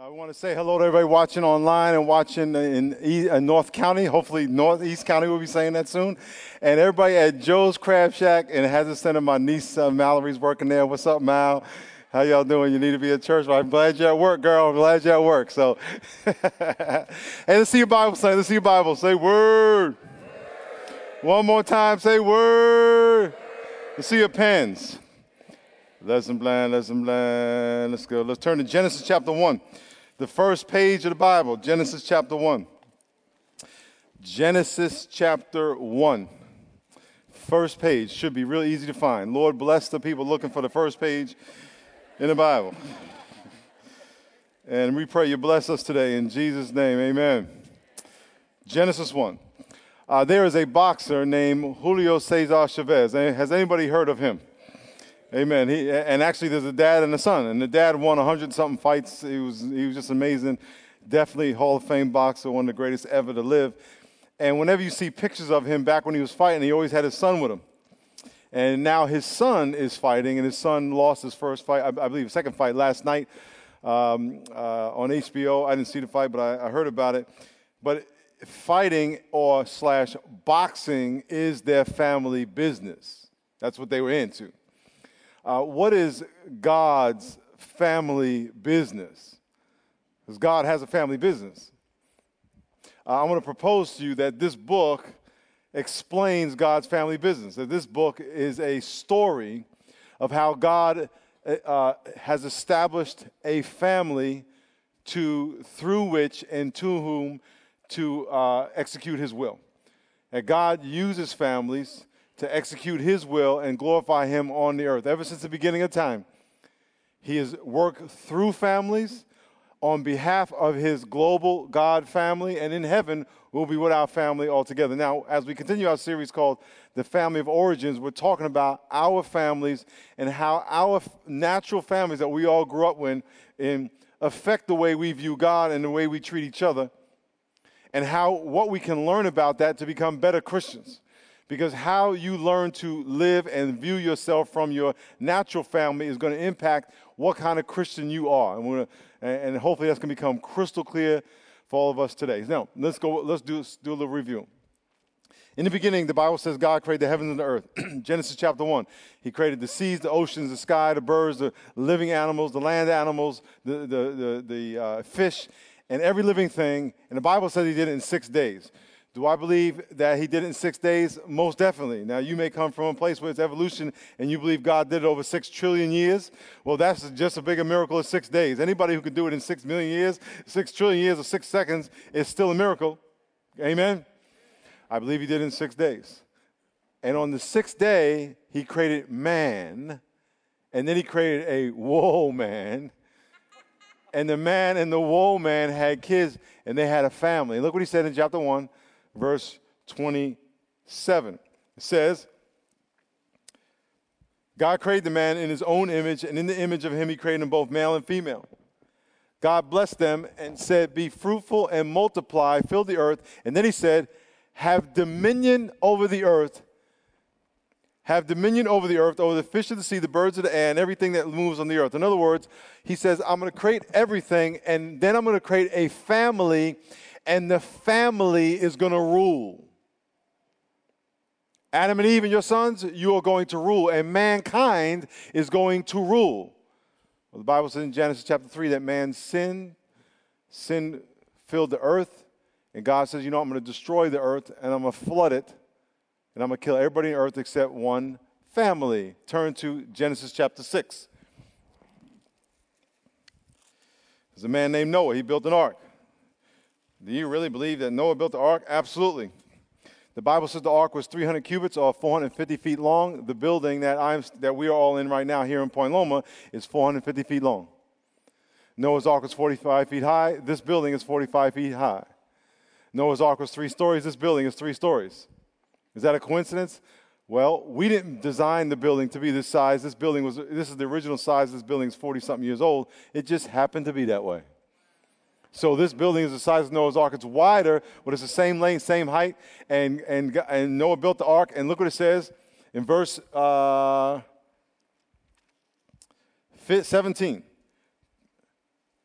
I want to say hello to everybody watching online and watching in North County. Hopefully Northeast County will be saying that soon. And everybody at Joe's Crab Shack in Hazard Center. My niece Mallory's working there. What's up, Mal? How y'all doing? You need to be at church. Well, I'm glad you're at work, girl. I'm glad you're at work. So, hey, let's see your Bible say. Let's see your Bible. Say word. One more time. Say word. Let's see your pens. Lesson plan, lesson plan. Let's go. Let's turn to Genesis chapter 1. The first page of the Bible, Genesis chapter 1. Genesis chapter 1. First page should be real easy to find. Lord, bless the people looking for the first page in the Bible. And we pray you bless us today in Jesus' name. Amen. Genesis 1. There is a boxer named Julio Cesar Chavez. Has anybody heard of him? Amen. And actually, there's a dad and a son, and the dad won 100-something fights. He was just amazing. Definitely Hall of Fame boxer, one of the greatest ever to live. And whenever you see pictures of him back when he was fighting, he always had his son with him. And now his son is fighting, and his son lost his first fight, I believe, second fight last night on HBO. I didn't see the fight, but I heard about it. But fighting or / boxing is their family business. That's what they were into. What is God's family business? Because God has a family business. I want to propose to you that this book explains God's family business. That this book is a story of how God has established a family through which and to whom to execute his will. That God uses families to execute his will and glorify him on the earth. Ever since the beginning of time, he has worked through families on behalf of his global God family, and in heaven, we'll be with our family altogether. Now, as we continue our series called The Family of Origins, we're talking about our families and how our natural families that we all grew up in affect the way we view God and the way we treat each other, and what we can learn about that to become better Christians. Because how you learn to live and view yourself from your natural family is going to impact what kind of Christian you are. And hopefully that's going to become crystal clear for all of us today. Now, let's do a little review. In the beginning, the Bible says God created the heavens and the earth. Genesis chapter 1. He created the seas, the oceans, the sky, the birds, the living animals, the land animals, the fish, and every living thing. And the Bible says he did it in 6 days. Do I believe that he did it in 6 days? Most definitely. Now, you may come from a place where it's evolution and you believe God did it over 6 trillion years. Well, that's just as big a miracle as 6 days. Anybody who could do it in 6 million years, 6 trillion years, or 6 seconds is still a miracle. Amen? I believe he did it in 6 days. And on the 6th day, he created man, and then he created a woman. And the man and the woman had kids, and they had a family. Look what he said in chapter 1. Verse 27. It says, God created the man in his own image, and in the image of him he created them both male and female. God blessed them and said, be fruitful and multiply, fill the earth. And then he said, have dominion over the earth. Have dominion over the earth, over the fish of the sea, the birds of the air, and everything that moves on the earth. In other words, he says, I'm going to create everything, and then I'm going to create a family, and the family is going to rule. Adam and Eve and your sons, you are going to rule, and mankind is going to rule. Well, the Bible says in Genesis chapter 3 that man's sin filled the earth, and God says, I'm going to destroy the earth, and I'm going to flood it, and I'm going to kill everybody on earth except one family. Turn to Genesis chapter 6. There's a man named Noah. He built an ark. Do you really believe that Noah built the ark? Absolutely. The Bible says the ark was 300 cubits or 450 feet long. The building that we are all in right now here in Point Loma is 450 feet long. Noah's ark was 45 feet high. This building is 45 feet high. Noah's ark was 3 stories. This building is 3 stories. Is that a coincidence? Well, we didn't design the building to be this size. This is the original size. This building is 40-something years old. It just happened to be that way. So this building is the size of Noah's Ark. It's wider, but it's the same length, same height. And Noah built the ark. And look what it says in verse 17.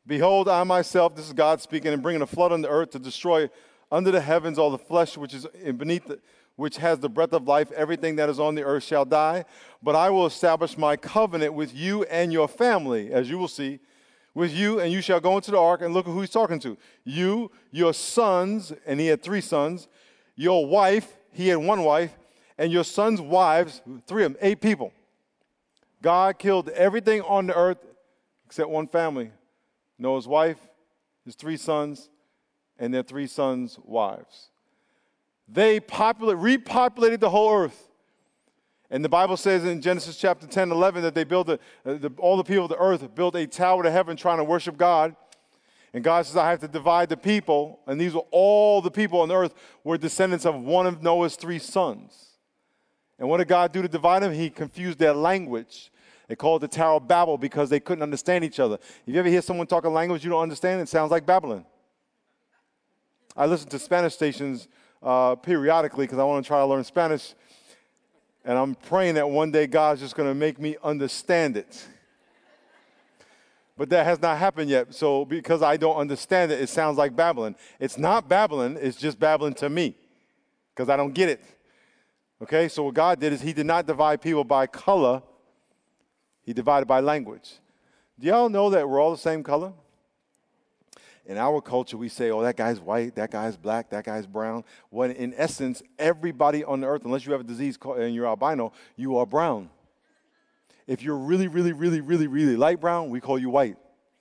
Behold, I myself, this is God speaking, and bringing a flood on the earth to destroy under the heavens all the flesh which is beneath, which has the breath of life. Everything that is on the earth shall die. But I will establish my covenant with you and your family, as you will see, with you, and you shall go into the ark. And look at who he's talking to. You, your sons, and he had 3 sons, your wife, he had 1 wife, and your sons' wives, 3 of them, 8 people. God killed everything on the earth except 1 family. Noah's wife, his 3 sons, and their 3 sons' wives. They repopulated the whole earth. And the Bible says in Genesis chapter 10, 11, that they built all the people of the earth built a tower to heaven trying to worship God. And God says, I have to divide the people. And these were all the people on the earth were descendants of one of Noah's 3 sons. And what did God do to divide them? He confused their language. They called it the Tower of Babel because they couldn't understand each other. If you ever hear someone talk a language you don't understand, it sounds like Babylon. I listen to Spanish stations periodically because I want to try to learn Spanish. And I'm praying that one day God's just going to make me understand it. But that has not happened yet. So because I don't understand it, it sounds like Babylon. It's not Babylon. It's just Babylon to me because I don't get it. Okay, so what God did is he did not divide people by color. He divided by language. Do y'all know that we're all the same color? In our culture, we say, oh, that guy's white, that guy's black, that guy's brown. When in essence, everybody on the earth, unless you have a disease and you're albino, you are brown. If you're really, really, really, really, really light brown, we call you white.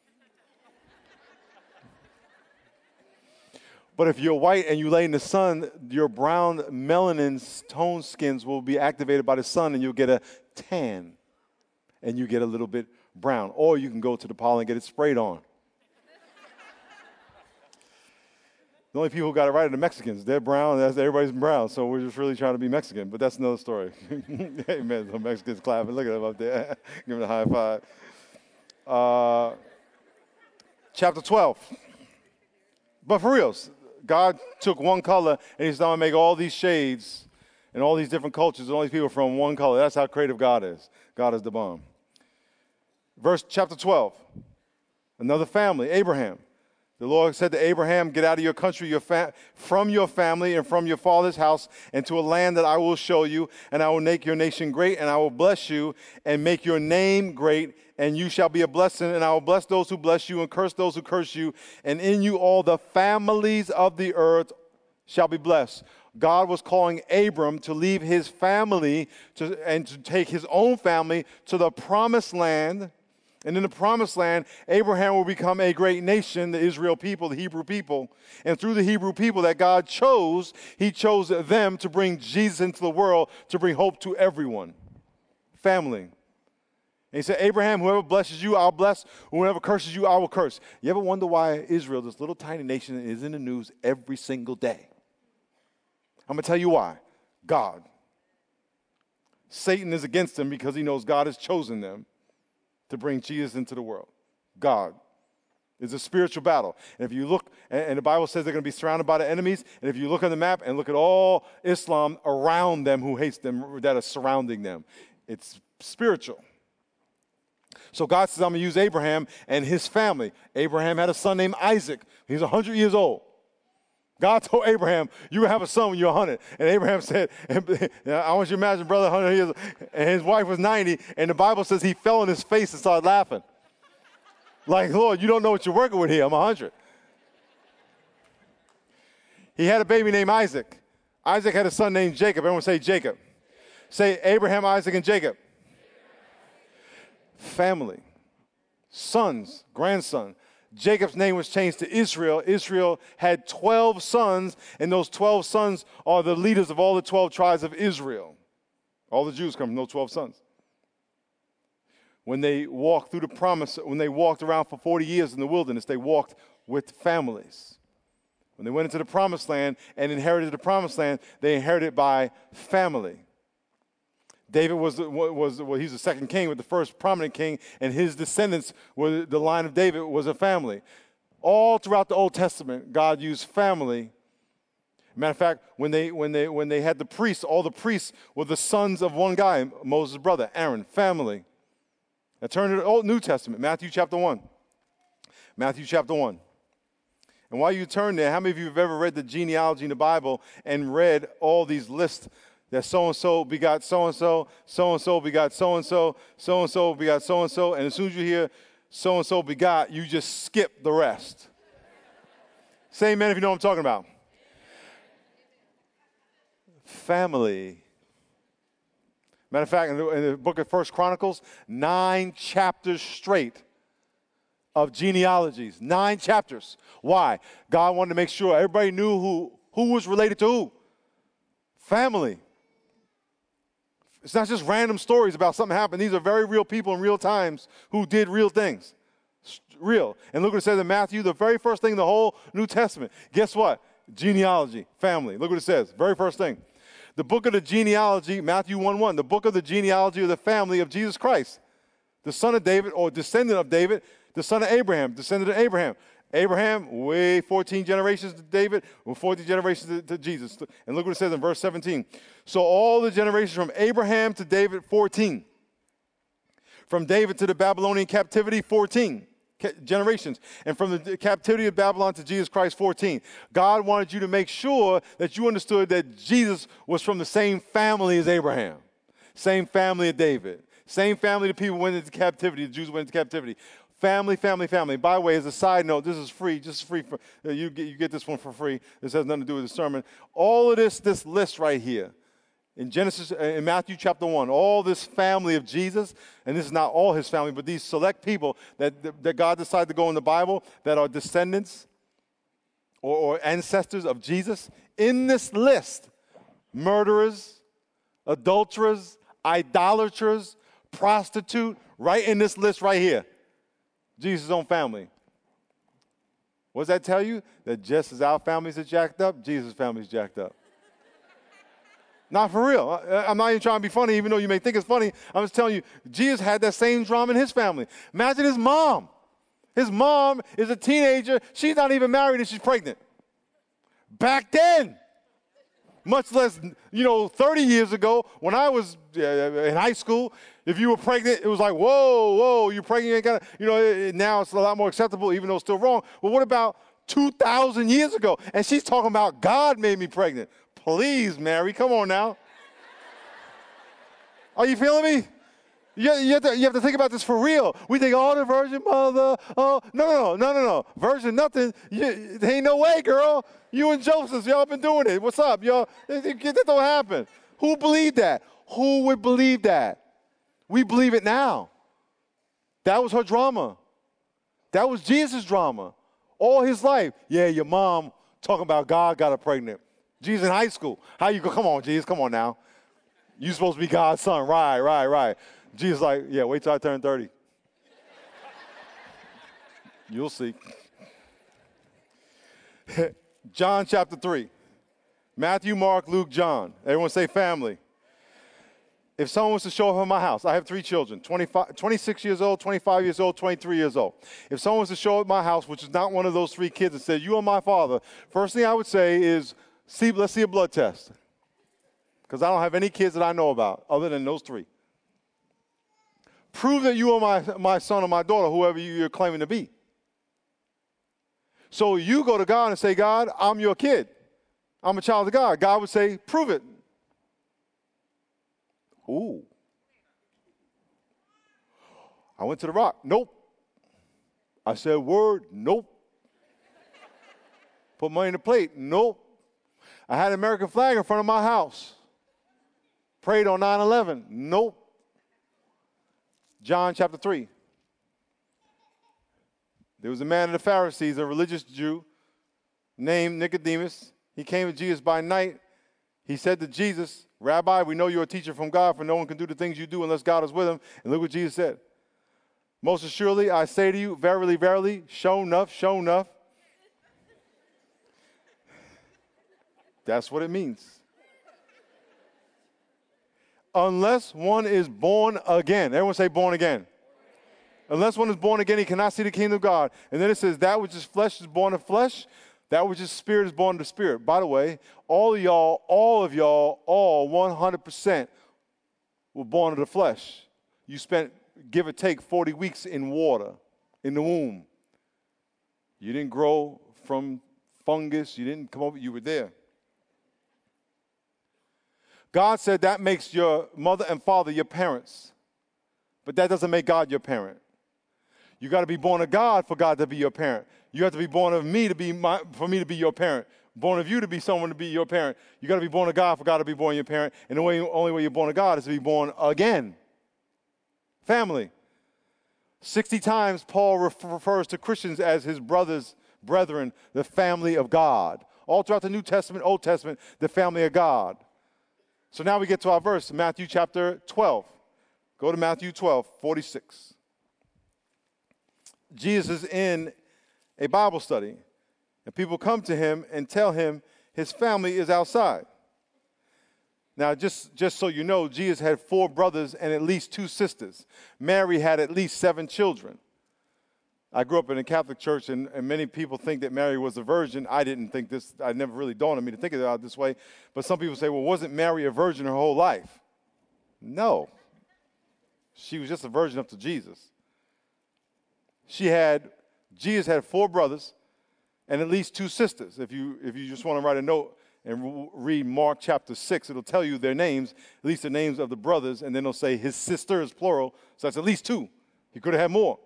But if you're white and you lay in the sun, your brown melanin tone skins will be activated by the sun and you'll get a tan and you get a little bit brown. Or you can go to the parlor and get it sprayed on. The only people who got it right are the Mexicans. They're brown. Everybody's brown. So we're just really trying to be Mexican. But that's another story. Amen. The Mexicans clapping. Look at them up there. Give them a high five. Chapter 12. But for reals, God took one color and he's going to make all these shades and all these different cultures and all these people from one color. That's how creative God is. God is the bomb. Chapter 12. Another family, Abraham. The Lord said to Abraham, get out of your country, from your family and from your father's house, and to a land that I will show you, and I will make your nation great, and I will bless you and make your name great, and you shall be a blessing, and I will bless those who bless you and curse those who curse you, and in you all the families of the earth shall be blessed. God was calling Abram to leave his family and to take his own family to the promised land. And in the promised land, Abraham will become a great nation, the Israel people, the Hebrew people. And through the Hebrew people that God chose, he chose them to bring Jesus into the world, to bring hope to everyone. Family. And he said, Abraham, whoever blesses you, I'll bless. Whoever curses you, I will curse. You ever wonder why Israel, this little tiny nation, is in the news every single day? I'm going to tell you why. God. Satan is against them because he knows God has chosen them to bring Jesus into the world. God. It's a spiritual battle. And if you look, and the Bible says they're going to be surrounded by the enemies, and if you look on the map and look at all Islam around them who hates them, that are surrounding them, it's spiritual. So God says, I'm going to use Abraham and his family. Abraham had a son named Isaac. He's 100 years old. God told Abraham, you will have a son when you're 100. And Abraham said, I want you to imagine, brother, 100 years, and his wife was 90, and the Bible says he fell on his face and started laughing. Like, Lord, you don't know what you're working with here. I'm 100. He had a baby named Isaac. Isaac had a son named Jacob. Everyone say Jacob. Say Abraham, Isaac, and Jacob. Family. Sons, grandson. Jacob's name was changed to Israel. Israel had 12 sons, and those 12 sons are the leaders of all the 12 tribes of Israel. All the Jews come from those 12 sons. When they walked through the promise, when they walked around for 40 years in the wilderness, they walked with families. When they went into the promised land and inherited the promised land, they inherited by family. David he's the second king, but the first prominent king, and his descendants were the line of David was a family. All throughout the Old Testament, God used family. Matter of fact, when they had the priests, all the priests were the sons of one guy, Moses' brother, Aaron, family. Now turn to the Old New Testament, Matthew chapter 1. Matthew chapter 1. And while you turn there, how many of you have ever read the genealogy in the Bible and read all these lists that so-and-so begot so-and-so, so-and-so begot so-and-so, so-and-so begot so-and-so, and as soon as you hear so-and-so begot, you just skip the rest. Say amen if you know what I'm talking about. Family. Matter of fact, in the book of 1 Chronicles, 9 chapters straight of genealogies. 9 chapters. Why? God wanted to make sure everybody knew who was related to who. Family. It's not just random stories about something happened. These are very real people in real times who did real things. Real. And look what it says in Matthew, the very first thing in the whole New Testament. Guess what? Genealogy. Family. Look what it says. Very first thing. The book of the genealogy, Matthew 1:1, the book of the genealogy of the family of Jesus Christ, the son of David, or descendant of David, the son of Abraham, descendant of Abraham. Abraham, 14 generations to David, 14 generations to Jesus. And look what it says in verse 17. So all the generations from Abraham to David, 14. From David to the Babylonian captivity, 14 generations. And from the captivity of Babylon to Jesus Christ, 14. God wanted you to make sure that you understood that Jesus was from the same family as Abraham, same family of David, same family the people went into captivity, the Jews went into captivity. Family, family, family. By the way, as a side note, this is free, just free. For, you get this one for free. This has nothing to do with the sermon. All of this list right here, in Matthew chapter 1, all this family of Jesus, and this is not all his family, but these select people that God decided to go in the Bible that are descendants or ancestors of Jesus. In this list, murderers, adulterers, idolaters, prostitute, right in this list right here. Jesus' own family. What does that tell you? That just as our families are jacked up, Jesus' family is jacked up. Not for real. I'm not even trying to be funny, even though you may think it's funny. I'm just telling you, Jesus had that same drama in his family. Imagine his mom. His mom is a teenager. She's not even married and she's pregnant. Back then, much less, 30 years ago, when I was in high school, if you were pregnant, it was like, whoa, you're pregnant. You ain't gotta, now it's a lot more acceptable, even though it's still wrong. But what about 2,000 years ago? And she's talking about God made me pregnant. Please, Mary, come on now. Are you feeling me? You have to think about this for real. We think, the virgin mother. Oh, no. Virgin nothing. There ain't no way, girl. You and Joseph, y'all been doing it. What's up, y'all? That don't happen. Who believed that? Who would believe that? We believe it now. That was her drama. That was Jesus' drama. All his life. Yeah, your mom talking about God got her pregnant. Jesus in high school. How you go? Come on, Jesus. Come on now. You supposed to be God's son. Right. Jesus like, yeah, wait till I turn 30. You'll see. John chapter 3. Matthew, Mark, Luke, John. Everyone say family. If someone was to show up at my house, I have 3 children, 26 years old, 25 years old, 23 years old. If someone was to show up at my house, which is not one of those 3 kids, and said, you are my father, first thing I would say is, let's see a blood test. Because I don't have any kids that I know about other than those 3. Prove that you are my son or my daughter, whoever you're claiming to be. So you go to God and say, God, I'm your kid. I'm a child of God. God would say, prove it. Ooh. I went to the rock. Nope. I said word. Nope. Put money in the plate. Nope. I had an American flag in front of my house. Prayed on 9/11. Nope. John chapter 3. There was a man of the Pharisees, a religious Jew, named Nicodemus. He came to Jesus by night. He said to Jesus, Rabbi, we know you're a teacher from God, for no one can do the things you do unless God is with him. And look what Jesus said. Most assuredly, I say to you, verily, verily, show enough. That's what it means. Unless one is born again. Everyone say born again. Unless one is born again, he cannot see the kingdom of God. And then it says, that which is flesh is born of flesh. That which is spirit is born of the spirit. By the way, all of y'all, 100% were born of the flesh. You spent, give or take, 40 weeks in water, in the womb. You didn't grow from fungus. You didn't come over. You were there. God said that makes your mother and father your parents. But that doesn't make God your parent. You got to be born of God for God to be your parent. You have to be born of me for me to be your parent. Born of you to be someone to be your parent. You got to be born of God for God to be born your parent. And the only way you're born of God is to be born again. Family. 60 times Paul refers to Christians as his brothers, brethren, the family of God. All throughout the New Testament, Old Testament, the family of God. So now we get to our verse, Matthew chapter 12. Go to Matthew 12, 46. Jesus is in a Bible study, and people come to him and tell him his family is outside. Now, just so you know, Jesus had 4 brothers and at least 2 sisters. Mary had at least 7 children. I grew up in a Catholic church, and many people think that Mary was a virgin. I didn't think this. It never really dawned on me to think about it this way. But some people say, well, wasn't Mary a virgin her whole life? No. She was just a virgin up to Jesus. Jesus had 4 brothers and at least 2 sisters. If you just want to write a note and read Mark chapter 6, it'll tell you their names, at least the names of the brothers, and then it'll say his sisters, plural, so that's at least 2. He could have had more.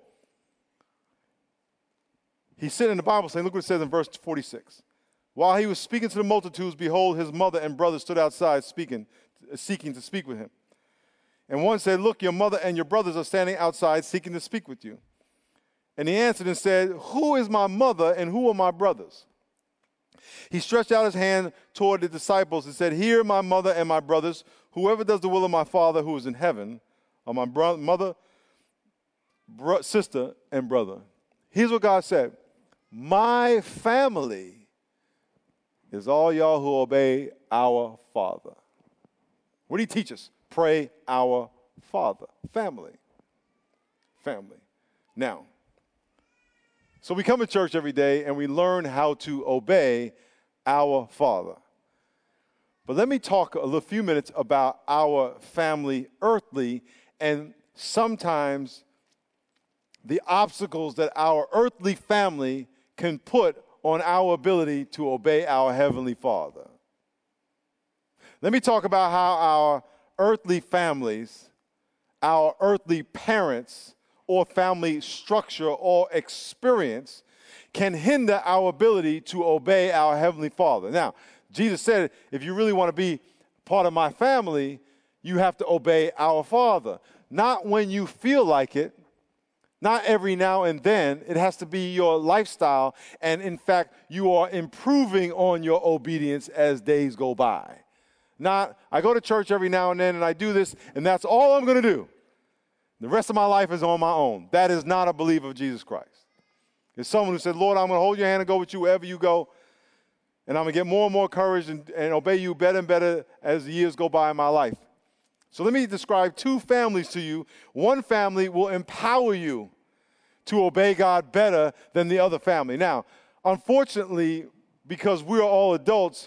He's sitting in the Bible saying, look what it says in verse 46. While he was speaking to the multitudes, behold, his mother and brothers stood outside seeking to speak with him. And one said, look, your mother and your brothers are standing outside seeking to speak with you. And he answered and said, who is my mother and who are my brothers? He stretched out his hand toward the disciples and said, here my mother and my brothers. Whoever does the will of my Father who is in heaven are my mother, sister, and brother. Here's what God said. My family is all y'all who obey our Father. What do you teach us? Pray our Father. Family. Family. Now, so we come to church every day and we learn how to obey our Father. But let me talk a few minutes about our family earthly and sometimes the obstacles that our earthly family can put on our ability to obey our Heavenly Father. Let me talk about how our earthly families, our earthly parents, or family structure or experience can hinder our ability to obey our Heavenly Father. Now, Jesus said, if you really want to be part of my family, you have to obey our Father. Not when you feel like it, not every now and then. It has to be your lifestyle. And in fact, you are improving on your obedience as days go by. Not, I go to church every now and then and I do this and that's all I'm going to do. The rest of my life is on my own. That is not a believer of Jesus Christ. It's someone who said, Lord, I'm going to hold your hand and go with you wherever you go. And I'm going to get more and more courage and obey you better and better as the years go by in my life. So let me describe 2 families to you. One family will empower you to obey God better than the other family. Now, unfortunately, because we're all adults,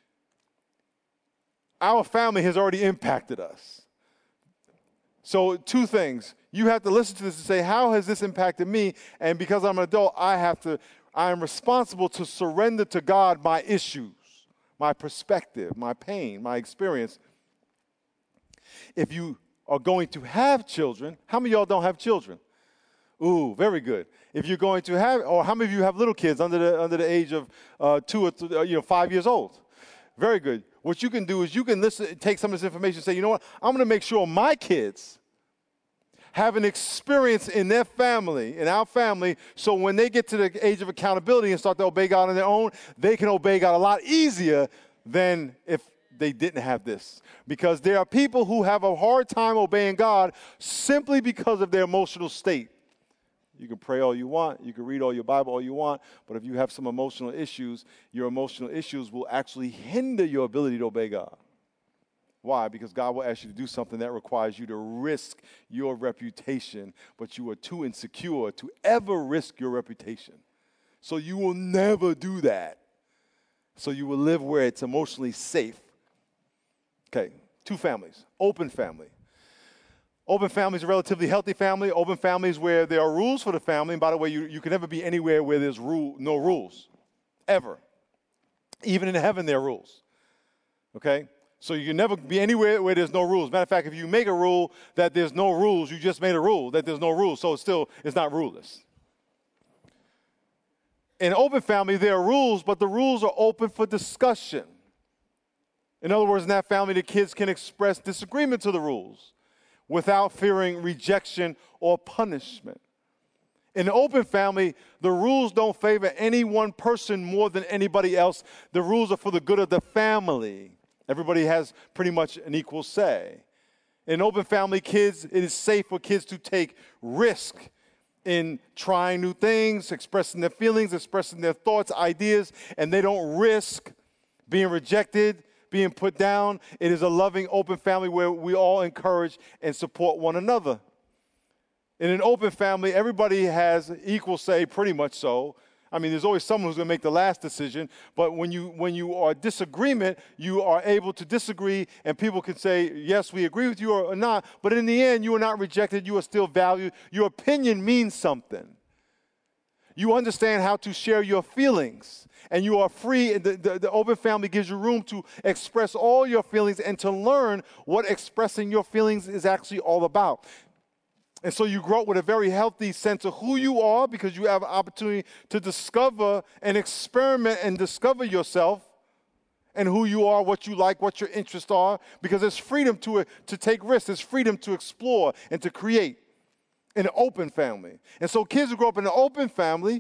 our family has already impacted us. So 2 things. You have to listen to this and say, how has this impacted me? And because I'm an adult, I am responsible to surrender to God my issues, my perspective, my pain, my experience. If you are going to have children, how many of y'all don't have children? Ooh, very good. If you're going to have, or how many of you have little kids under the age of 2 or 5 years old? Very good. What you can do is you can take some of this information and say, you know what, I'm going to make sure my kids have an experience in their family, in our family, so when they get to the age of accountability and start to obey God on their own, they can obey God a lot easier than if they didn't have this. Because there are people who have a hard time obeying God simply because of their emotional state. You can pray all you want, you can read all your Bible all you want, but if you have some emotional issues, your emotional issues will actually hinder your ability to obey God. Why? Because God will ask you to do something that requires you to risk your reputation, but you are too insecure to ever risk your reputation. So you will never do that. So you will live where it's emotionally safe. Okay, 2 families, open family. Open family is a relatively healthy family. Open families where there are rules for the family. And by the way, you can never be anywhere where there's no rules, ever. Even in heaven, there are rules. Okay? So you can never be anywhere where there's no rules. Matter of fact, if you make a rule that there's no rules, you just made a rule that there's no rules. So it's not ruleless. In an open family, there are rules, but the rules are open for discussion. In other words, in that family, the kids can express disagreement to the rules without fearing rejection or punishment. In an open family, the rules don't favor any one person more than anybody else. The rules are for the good of the family. Everybody has pretty much an equal say. In an open family, it is safe for kids to take risk in trying new things, expressing their feelings, expressing their thoughts, ideas, and they don't risk being rejected, being put down. It is a loving, open family where we all encourage and support one another. In an open family, everybody has equal say, pretty much so. I mean, there's always someone who's going to make the last decision, but when you are in disagreement, you are able to disagree, and people can say, yes, we agree with you or not, but in the end, you are not rejected, you are still valued. Your opinion means something. You understand how to share your feelings, and you are free. The open family gives you room to express all your feelings and to learn what expressing your feelings is actually all about. And so you grow up with a very healthy sense of who you are because you have an opportunity to discover and experiment and discover yourself and who you are, what you like, what your interests are, because there's freedom to take risks. There's freedom to explore and to create in an open family. And so kids who grow up in an open family,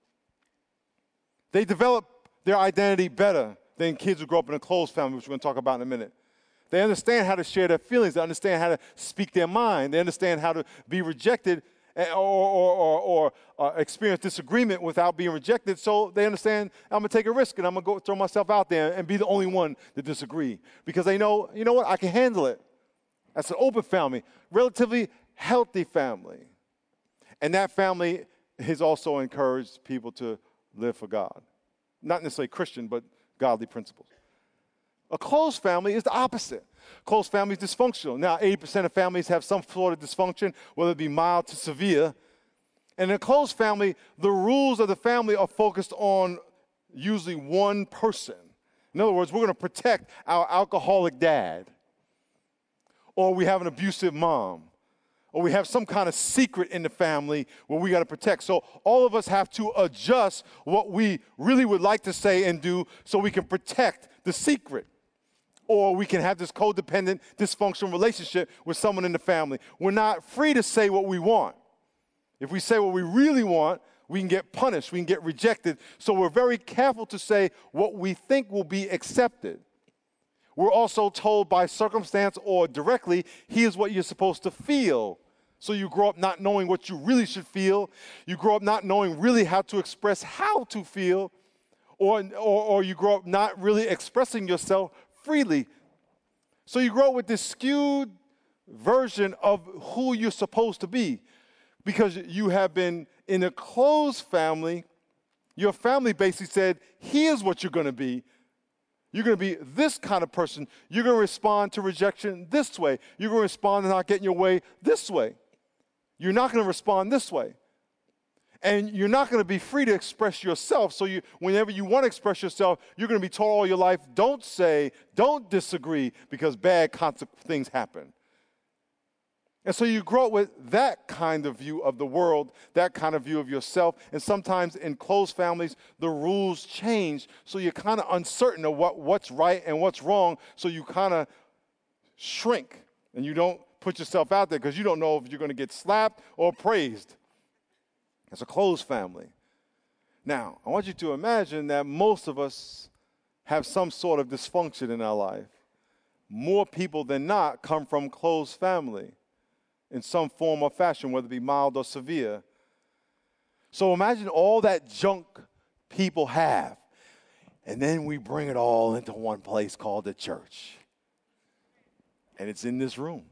they develop their identity better than kids who grow up in a closed family, which we're going to talk about in a minute. They understand how to share their feelings. They understand how to speak their mind. They understand how to be rejected or experience disagreement without being rejected. So they understand, I'm going to take a risk and I'm going to go throw myself out there and be the only one to disagree. Because they know, you know what, I can handle it. That's an open family, relatively healthy family. And that family has also encouraged people to live for God. Not necessarily Christian, but godly principles. A closed family is the opposite. Closed family is dysfunctional. Now, 80% of families have some sort of dysfunction, whether it be mild to severe. And in a closed family, the rules of the family are focused on usually one person. In other words, we're going to protect our alcoholic dad, or we have an abusive mom, or we have some kind of secret in the family where we got to protect. So all of us have to adjust what we really would like to say and do so we can protect the secret. Or we can have this codependent, dysfunctional relationship with someone in the family. We're not free to say what we want. If we say what we really want, we can get punished, we can get rejected. So we're very careful to say what we think will be accepted. We're also told by circumstance or directly, here's what you're supposed to feel. So you grow up not knowing what you really should feel. You grow up not knowing really how to express how to feel. Or you grow up not really expressing yourself freely. So you grow up with this skewed version of who you're supposed to be. Because you have been in a closed family, your family basically said, here's what you're going to be. You're going to be this kind of person. You're going to respond to rejection this way. You're going to respond to not getting your way this way. You're not going to respond this way. And you're not going to be free to express yourself. So whenever you want to express yourself, you're going to be told all your life, don't say, don't disagree, because bad things happen. And so you grow up with that kind of view of the world, that kind of view of yourself. And sometimes in closed families, the rules change. So you're kind of uncertain of what's right and what's wrong. So you kind of shrink and you don't put yourself out there because you don't know if you're going to get slapped or praised. It's a closed family. Now, I want you to imagine that most of us have some sort of dysfunction in our life. More people than not come from closed family in some form or fashion, whether it be mild or severe. So imagine all that junk people have, and then we bring it all into one place called the church. And it's in this room.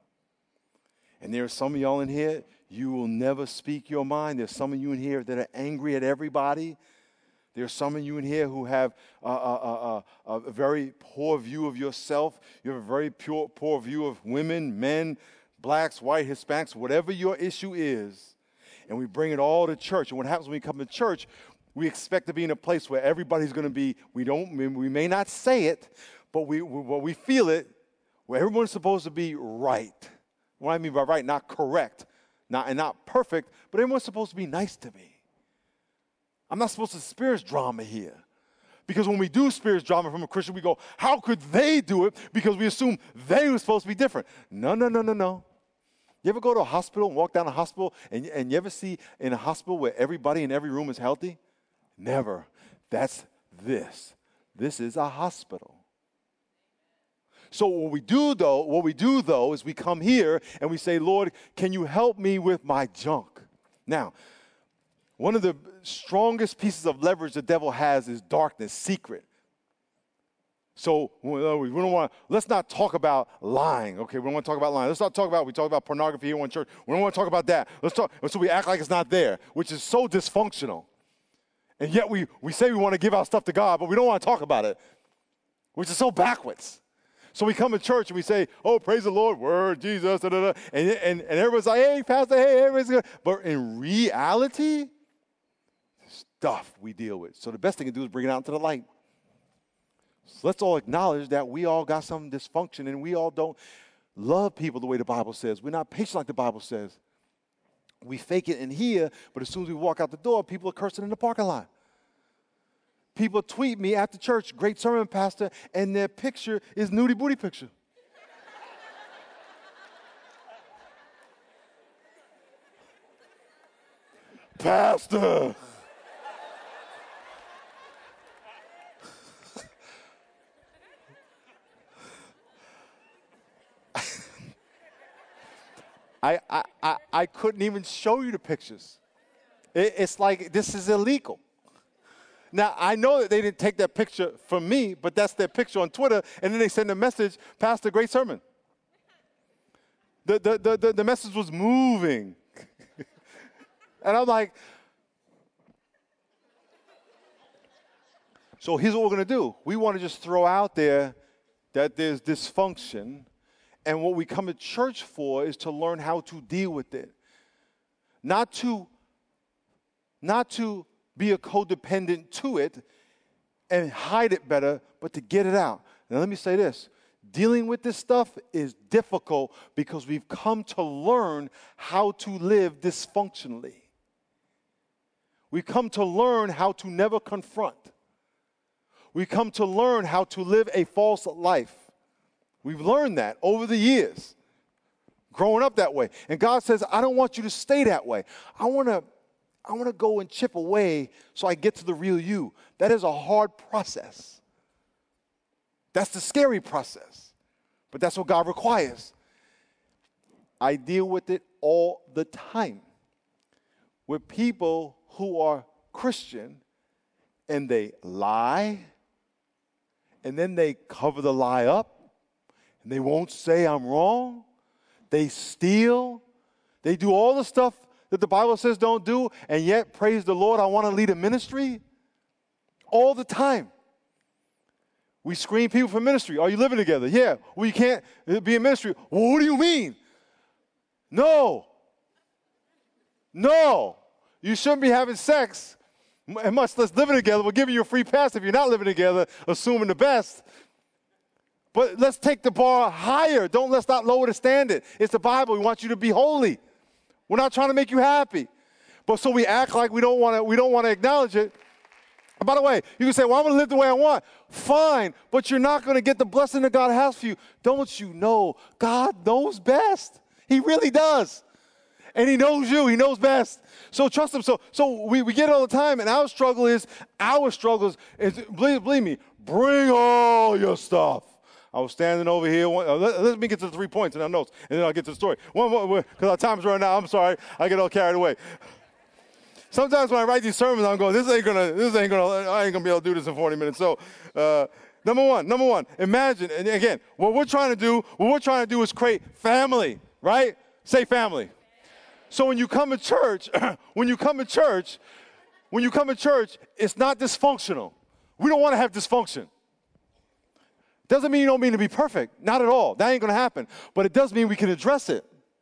And there are some of y'all in here, you will never speak your mind. There's some of you in here that are angry at everybody. There's some of you in here who have a very poor view of yourself. You have a very poor view of women, men, blacks, white, Hispanics, whatever your issue is, and we bring it all to church. And what happens when we come to church, we expect to be in a place where everybody's going to be, we may not say it, but we feel it, where everyone's supposed to be right. What I mean by right, not correct, not perfect, but everyone's supposed to be nice to me. I'm not supposed to experience drama here. Because when we do experience drama from a Christian, we go, how could they do it? Because we assume they were supposed to be different. No. You ever go to a hospital and walk down a hospital, and you ever see in a hospital where everybody in every room is healthy? Never. That's this. This is a hospital. So what we do though, is we come here and we say, Lord, can you help me with my junk? Now, one of the strongest pieces of leverage the devil has is darkness, secret. So we don't want. Let's not talk about lying. Okay, we don't want to talk about lying. Let's not talk about. We talk about pornography here in church. We don't want to talk about that. Let's talk. So we act like it's not there, which is so dysfunctional. And yet we say we want to give our stuff to God, but we don't want to talk about it, which is so backwards. So we come to church and we say, "Oh, praise the Lord, word, Jesus," da, da, da. And everyone's like, "Hey, pastor, hey, everybody's good." But in reality, stuff we deal with. So the best thing to do is bring it out into the light. So let's all acknowledge that we all got some dysfunction and we all don't love people the way the Bible says. We're not patient like the Bible says. We fake it in here, but as soon as we walk out the door, people are cursing in the parking lot. People tweet me after church, "Great sermon, pastor," and their picture is nudie booty picture. Pastor. I couldn't even show you the pictures. It's like this is illegal. Now, I know that they didn't take that picture from me, but that's their picture on Twitter, and then they send a message, "Pastor, great sermon." The message was moving. And I'm like, so here's what we're going to do. We want to just throw out there that there's dysfunction, and what we come to church for is to learn how to deal with it. Not to be a codependent to it and hide it better, but to get it out. Now let me say this. Dealing with this stuff is difficult because we've come to learn how to live dysfunctionally. We've come to learn how to never confront. We've come to learn how to live a false life. We've learned that over the years, growing up that way. And God says, I don't want you to stay that way. I want to go and chip away so I get to the real you. That is a hard process. That's the scary process. But that's what God requires. I deal with it all the time with people who are Christian and they lie and then they cover the lie up and they won't say I'm wrong. They steal. They do all the stuff that the Bible says don't do, and yet, praise the Lord, I want to lead a ministry all the time. We screen people for ministry. Are you living together? Yeah. Well, you can't be in ministry. Well, what do you mean? No. You shouldn't be having sex, and much less living together. We're giving you a free pass if you're not living together, assuming the best. But let's take the bar higher. Let's not lower the standard. It's the Bible. We want you to be holy. We're not trying to make you happy. But so we act like we don't want to acknowledge it. And by the way, you can say, well, I'm going to live the way I want. Fine, but you're not going to get the blessing that God has for you. Don't you know God knows best? He really does. And he knows you. He knows best. So trust him. So we get it all the time, and our struggle is, believe me, bring all your stuff. I was standing over here. Let me get to the 3 points in our notes, and then I'll get to the story. One more, because our time's running out. I'm sorry. I get all carried away. Sometimes when I write these sermons, I'm going, I ain't gonna be able to do this in 40 minutes. So, number one, imagine, and again, what we're trying to do is create family, right? Say family. So when you come to church, it's not dysfunctional. We don't want to have dysfunction. Doesn't mean you don't mean to be perfect. Not at all. That ain't going to happen. But it does mean we can address it.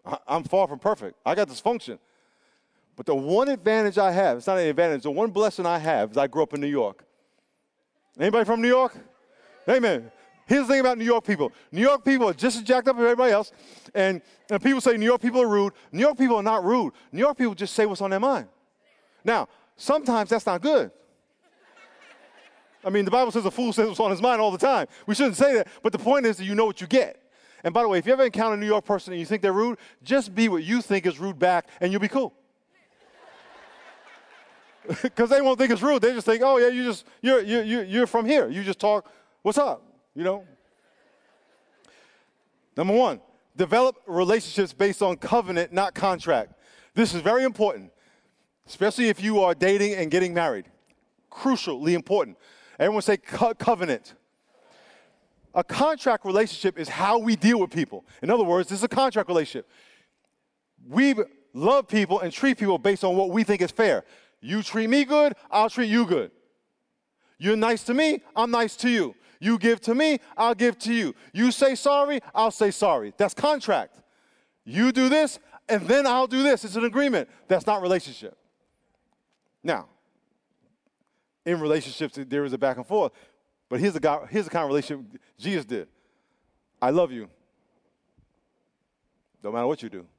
I'm far from perfect. I got dysfunction. But the one advantage I have, it's not an advantage, the one blessing I have is I grew up in New York. Anybody from New York? Amen. Here's the thing about New York people. New York people are just as jacked up as everybody else. And people say New York people are rude. New York people are not rude. New York people just say what's on their mind. Now, sometimes that's not good. I mean, the Bible says a fool says what's on his mind all the time. We shouldn't say that. But the point is that you know what you get. And by the way, if you ever encounter a New York person and you think they're rude, just be what you think is rude back and you'll be cool. Because they won't think it's rude. They just think, oh, yeah, you're from here. You just talk, what's up, you know? Number one, develop relationships based on covenant, not contract. This is very important, especially if you are dating and getting married. Crucially important. Everyone say covenant. A contract relationship is how we deal with people. In other words, this is a contract relationship. We love people and treat people based on what we think is fair. You treat me good, I'll treat you good. You're nice to me, I'm nice to you. You give to me, I'll give to you. You say sorry, I'll say sorry. That's contract. You do this, and then I'll do this. It's an agreement. That's not relationship. Now, in relationships, there is a back and forth. But here's the kind of relationship Jesus did. I love you. Don't matter what you do.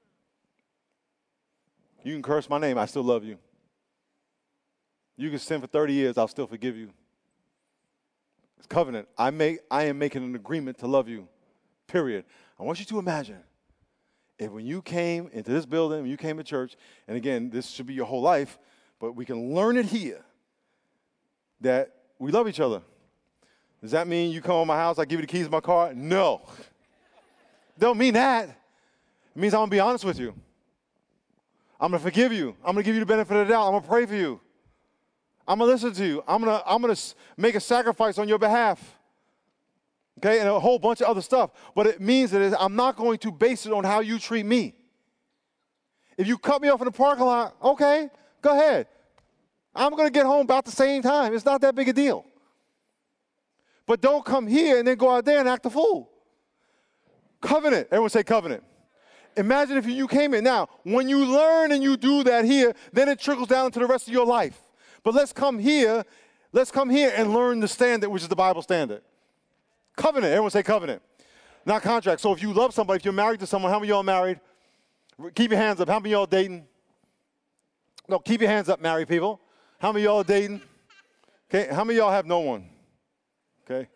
You can curse my name, I still love you. You can sin for 30 years, I'll still forgive you. It's covenant. I am making an agreement to love you, period. I want you to imagine if when you came into this building, when you came to church, and again, this should be your whole life, but we can learn it here, that we love each other. Does that mean you come to my house, I give you the keys to my car? No. Don't mean that. It means I'm going to be honest with you. I'm going to forgive you. I'm going to give you the benefit of the doubt. I'm going to pray for you. I'm going to listen to you. I'm going to make a sacrifice on your behalf. Okay, and a whole bunch of other stuff. But it means that I'm not going to base it on how you treat me. If you cut me off in the parking lot, okay, go ahead. I'm going to get home about the same time. It's not that big a deal. But don't come here and then go out there and act a fool. Covenant. Everyone say covenant. Imagine if you came in. Now, when you learn and you do that here, then it trickles down to the rest of your life. But let's come here and learn the standard, which is the Bible standard. Covenant. Everyone say covenant. Not contract. So if you love somebody, if you're married to someone, how many of y'all married? Keep your hands up. How many of y'all dating? No, keep your hands up, married people. How many of y'all are dating? Okay. How many of y'all have no one? Okay.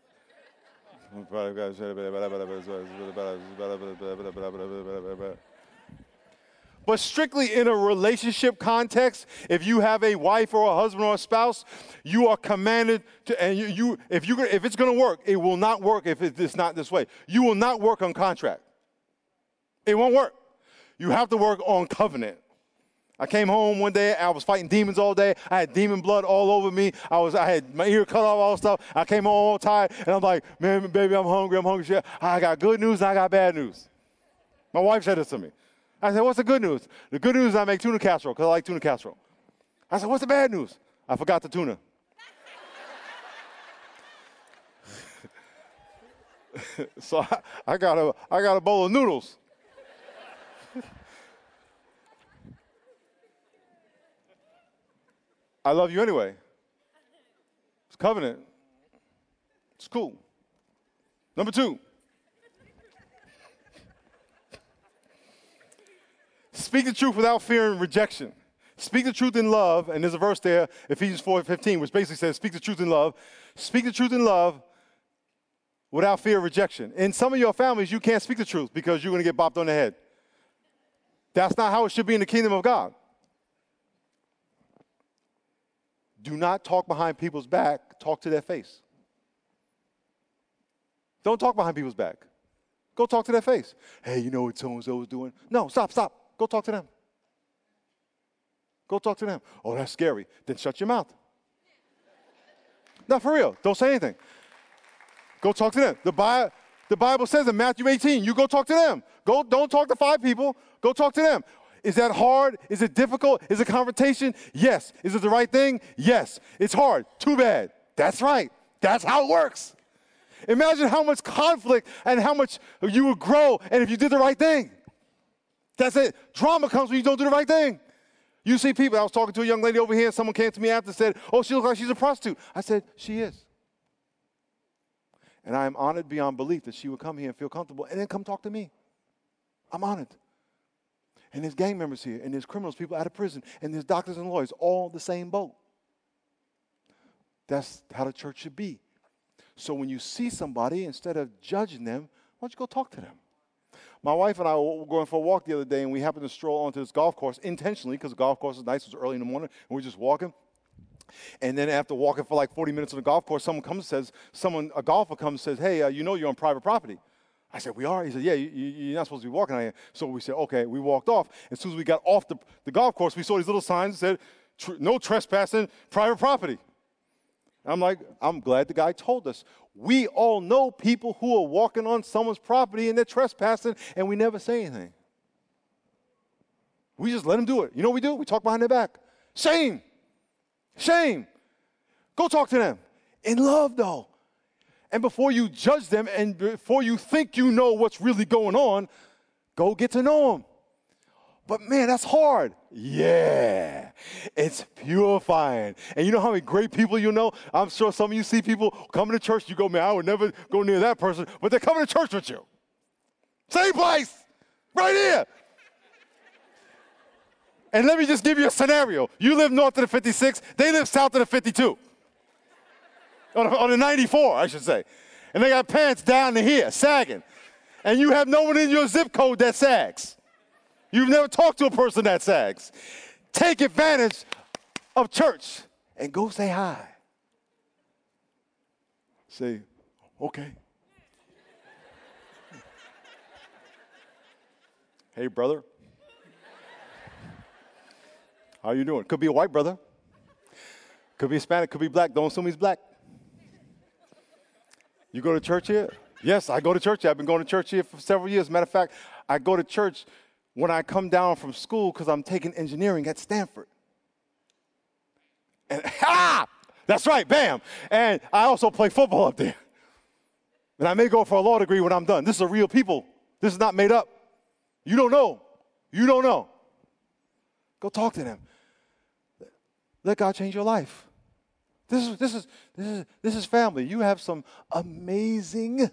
But strictly in a relationship context, if you have a wife or a husband or a spouse, you are commanded to, and if it's going to work, it will not work if it's not this way. You will not work on contract. It won't work. You have to work on covenant. I came home one day, I was fighting demons all day. I had demon blood all over me. I had my ear cut off, all stuff. I came home all tired, and I'm like, man, baby, I'm hungry. Shit. I got good news and I got bad news. My wife said this to me. I said, what's the good news? The good news is I make tuna casserole because I like tuna casserole. I said, what's the bad news? I forgot the tuna. So I got a bowl of noodles. I love you anyway. It's covenant. It's cool. Number 2. Speak the truth without fear and rejection. Speak the truth in love, and there's a verse there, Ephesians 4:15, which basically says, speak the truth in love. Speak the truth in love without fear of rejection. In some of your families, you can't speak the truth because you're going to get bopped on the head. That's not how it should be in the kingdom of God. Do not talk behind people's back. Talk to their face. Don't talk behind people's back. Go talk to their face. Hey, you know what so-and-so is doing? No, stop. Go talk to them. Go talk to them. Oh, that's scary. Then shut your mouth. No, for real. Don't say anything. Go talk to them. The Bible says in Matthew 18, you go talk to them. Don't talk to 5 people. Go talk to them. Is that hard? Is it difficult? Is it confrontation? Yes. Is it the right thing? Yes. It's hard. Too bad. That's right. That's how it works. Imagine how much conflict and how much you would grow and if you did the right thing. That's it. Drama comes when you don't do the right thing. You see people, I was talking to a young lady over here, and someone came to me after and said, oh, she looks like she's a prostitute. I said, she is. And I am honored beyond belief that she would come here and feel comfortable and then come talk to me. I'm honored. And there's gang members here, and there's criminals, people out of prison, and there's doctors and lawyers, all the same boat. That's how the church should be. So when you see somebody, instead of judging them, why don't you go talk to them? My wife and I were going for a walk the other day, and we happened to stroll onto this golf course intentionally because the golf course is nice. It was early in the morning, and we were just walking. And then after walking for like 40 minutes on the golf course, a golfer comes and says, hey, you know you're on private property. I said, we are? He said, yeah, you're not supposed to be walking out here. So we said, okay, we walked off. As soon as we got off the golf course, we saw these little signs that said, no trespassing, private property. I'm like, I'm glad the guy told us. We all know people who are walking on someone's property and they're trespassing, and we never say anything. We just let them do it. You know what we do? We talk behind their back. Shame. Shame. Go talk to them. In love, though. And before you judge them and before you think you know what's really going on, go get to know them. But man, that's hard. Yeah, it's purifying. And you know how many great people you know? I'm sure some of you see people coming to church, you go, man, I would never go near that person, but they're coming to church with you. Same place, right here. And let me just give you a scenario. You live north of the 56, they live south of the 52. On the 94, I should say. And they got pants down to here, sagging. And you have no one in your zip code that sags. You've never talked to a person that sags. Take advantage of church and go say hi. Say, okay. Hey, brother. How you doing? Could be a white brother. Could be Hispanic, could be black. Don't assume he's black. You go to church here? Yes, I go to church here. I've been going to church here for several years. Matter of fact, I go to church when I come down from school because I'm taking engineering at Stanford. And that's right, bam. And I also play football up there. And I may go for a law degree when I'm done. This is a real people. This is not made up. You don't know. You don't know. Go talk to them. Let God change your life. This is family. You have some amazing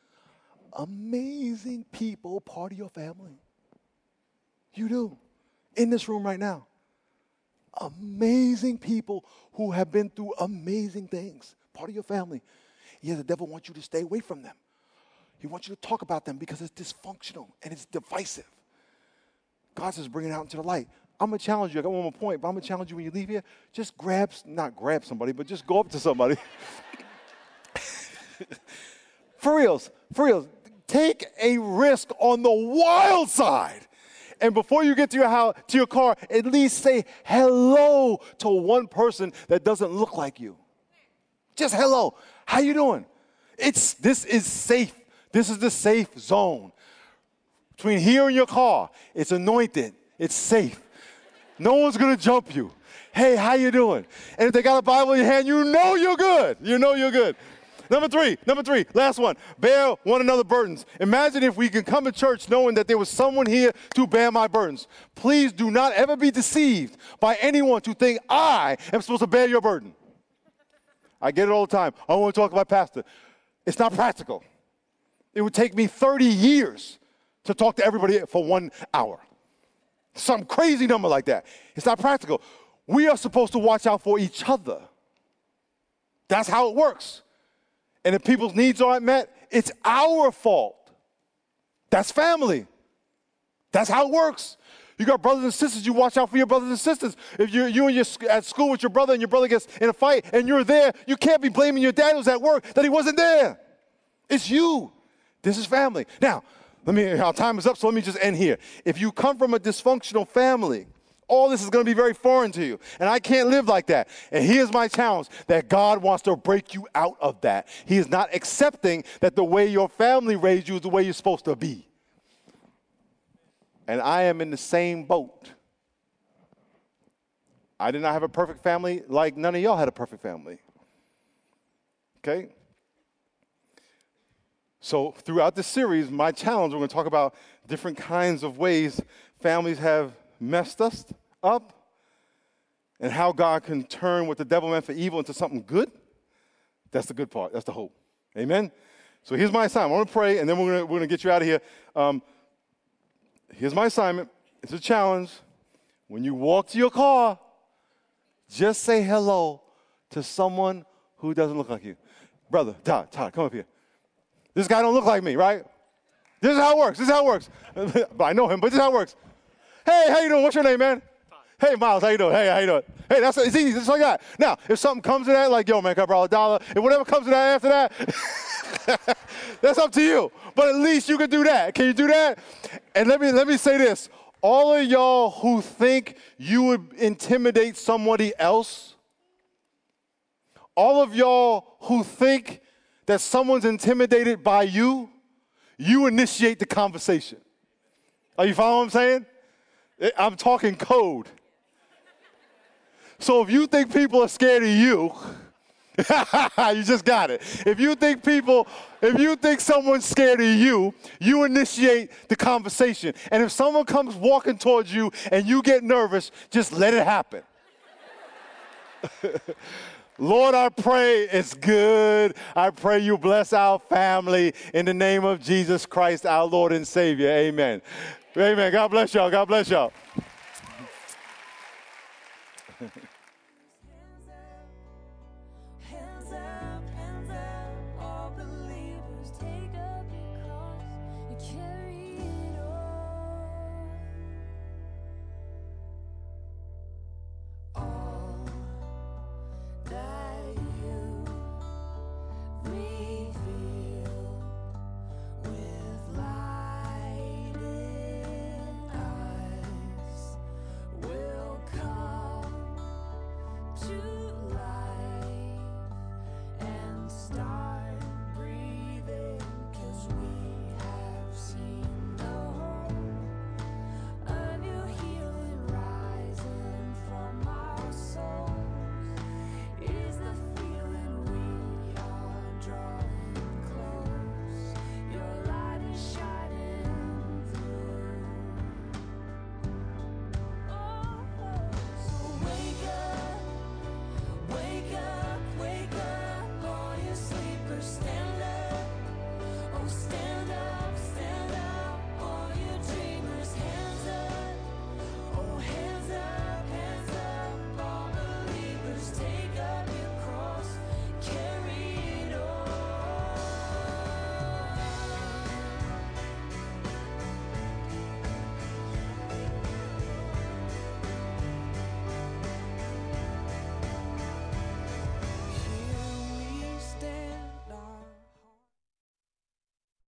people part of your family. You do. In this room right now. Amazing people who have been through amazing things. Part of your family. Yeah, the devil wants you to stay away from them. He wants you to talk about them because it's dysfunctional and it's divisive. God says bring it out into the light. I'm going to challenge you. I got one more point, but I'm going to challenge you when you leave here. Just not grab somebody, but just go up to somebody. For reals. Take a risk on the wild side. And before you get to your house, to your car, at least say hello to one person that doesn't look like you. Just hello. How you doing? This is safe. This is the safe zone. Between here and your car, it's anointed. It's safe. No one's going to jump you. Hey, how you doing? And if they got a Bible in your hand, you know you're good. You know you're good. Number three, last one. Bear one another's burdens. Imagine if we can come to church knowing that there was someone here to bear my burdens. Please do not ever be deceived by anyone to think I am supposed to bear your burden. I get it all the time. I don't want to talk about pastor. It's not practical. It would take me 30 years to talk to everybody for 1 hour. Some crazy number like that. It's not practical. We are supposed to watch out for each other. That's how it works. And if people's needs aren't met, it's our fault. That's family. That's how it works. You got brothers and sisters, you watch out for your brothers and sisters. If you're at school with your brother and your brother gets in a fight and you're there, you can't be blaming your dad who's at work that he wasn't there. It's you. This is family. Now, our time is up, so let me just end here. If you come from a dysfunctional family, all this is going to be very foreign to you. And I can't live like that. And here's my challenge, that God wants to break you out of that. He is not accepting that the way your family raised you is the way you're supposed to be. And I am in the same boat. I did not have a perfect family like none of y'all had a perfect family. Okay? So throughout this series, my challenge, we're going to talk about different kinds of ways families have messed us up and how God can turn what the devil meant for evil into something good. That's the good part. That's the hope. Amen? So here's my assignment. I want to pray, and then we're gonna get you out of here. Here's my assignment. It's a challenge. When you walk to your car, just say hello to someone who doesn't look like you. Brother, Todd, come up here. This guy don't look like me, right? This is how it works. But I know him, but this is how it works. Hey, how you doing? What's your name, man? Hey, Miles, how you doing? Hey, how you doing? Hey, it's easy, just like that. Now, if something comes to that, like, yo, man, can I borrow $1? If whatever comes to that after that, that's up to you. But at least you can do that. Can you do that? And let me say this. All of y'all who think you would intimidate somebody else, all of y'all who think that someone's intimidated by you, you initiate the conversation. Are you following what I'm saying? I'm talking code. So if you think people are scared of you, you just got it. If you think someone's scared of you, you initiate the conversation. And if someone comes walking towards you and you get nervous, just let it happen. Lord, I pray it's good. I pray you bless our family in the name of Jesus Christ, our Lord and Savior. Amen. Amen. God bless y'all. God bless y'all. Hands up, all believers, take